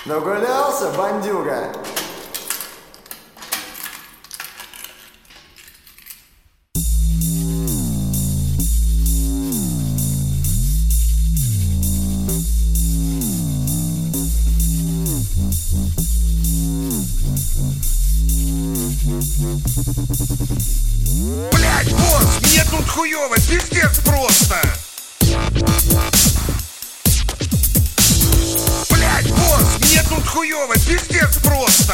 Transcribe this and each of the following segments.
Нагулялся, бандюга? Блять, босс, мне тут хуёво, пиздец просто. Блять, босс, мне тут хуёво, пиздец просто.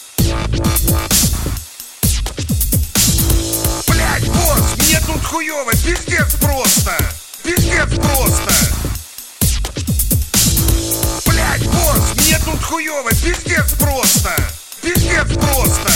Блять, босс, мне тут хуёво, пиздец просто. Пиздец просто. Блять, босс, мне тут хуёво, пиздец просто. Пиздец просто.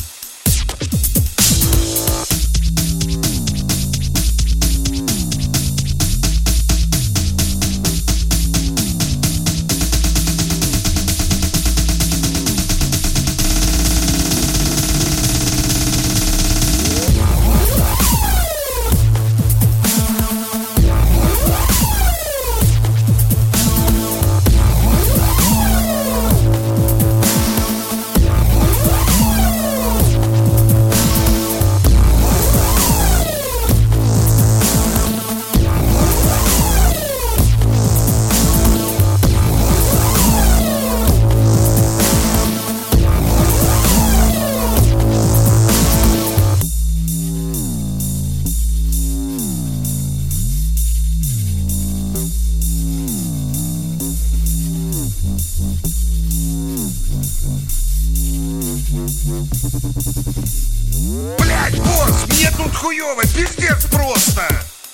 Блять, босс, мне тут хуёво, пиздец просто.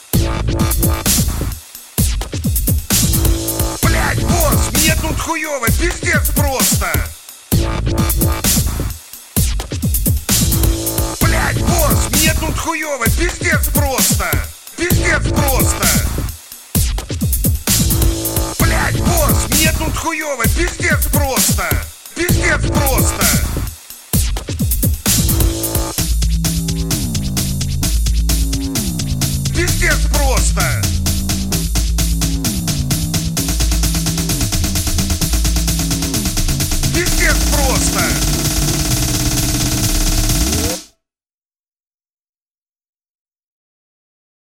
Блять, босс, мне тут хуёво, пиздец просто. Блять, босс, мне тут хуёво, пиздец просто. Пиздец просто. Блять, босс, мне тут хуёво, пиздец просто. Пиздец просто.